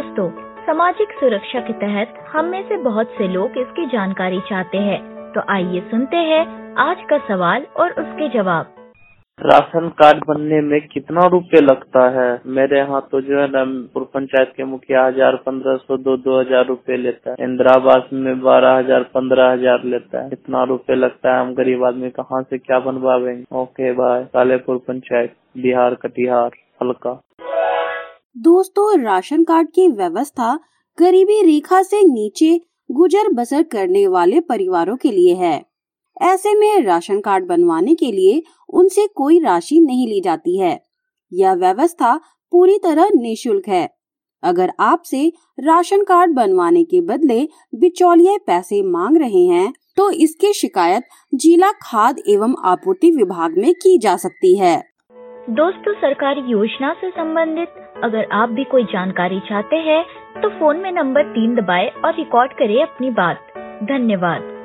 दोस्तों, सामाजिक सुरक्षा के तहत हम में से बहुत से लोग इसकी जानकारी चाहते हैं, तो आइए सुनते हैं आज का सवाल और उसके जवाब। राशन कार्ड बनने में कितना रुपए लगता है? मेरे यहाँ तो जो है ना, पंचायत के मुखिया 1000, 1500, 2000 रुपए लेता है। इंदिरा आवास में 12,000, 15,000 लेता है। इतना रुपए लगता है, हम गरीब आदमी कहाँ से क्या बनवाएंगे। Okay bye. कालेपुर पंचायत, बिहार, कटिहार हल्का। दोस्तों, राशन कार्ड की व्यवस्था गरीबी रेखा से नीचे गुजर बसर करने वाले परिवारों के लिए है। ऐसे में राशन कार्ड बनवाने के लिए उनसे कोई राशि नहीं ली जाती है। यह व्यवस्था पूरी तरह निःशुल्क है। अगर आपसे राशन कार्ड बनवाने के बदले बिचौलिए पैसे मांग रहे हैं, तो इसकी शिकायत जिला खाद्य एवं आपूर्ति विभाग में की जा सकती है। दोस्तों, सरकारी योजना से संबंधित अगर आप भी कोई जानकारी चाहते हैं, तो फोन में नंबर 3 दबाएं और रिकॉर्ड करें अपनी बात। धन्यवाद।